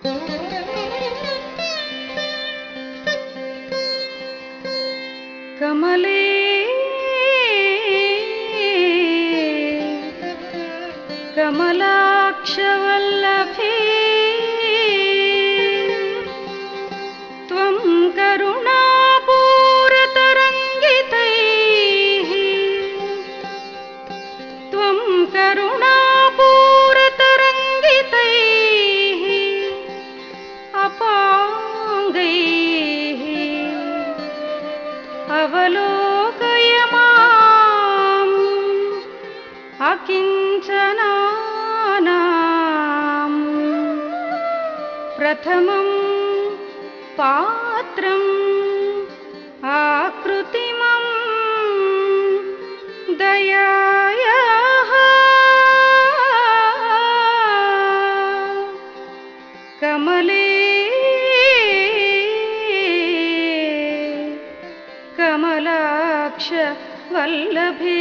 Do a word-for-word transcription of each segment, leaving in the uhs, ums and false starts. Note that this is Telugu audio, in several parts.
कमले कमलाक्षवल्लभे त्वं करुणापूरतरङ्गितैः त्वं करुणापूरतरङ्गितैः अपाङ्गैः अवलोकय माम् अकिञ्चनानाम् प्रथमं पात्रम् आकृतिमं दयायाः कमले कमलाक्ष वल्लभे।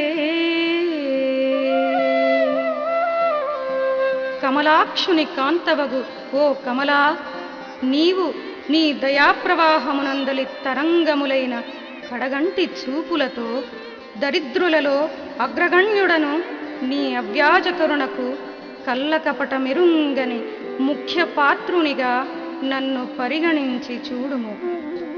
కమలాక్షుని కాంతవగు ఓ కమలా, నీవు నీ దయాప్రవాహమునందలి తరంగములైన కడగంటి చూపులతో దరిద్రులలో అగ్రగణ్యుడను నీ అవ్యాజ కరుణకు కల్లకపటమెరుంగని ముఖ్య పాత్రునిగా నన్ను పరిగణించి చూడుము.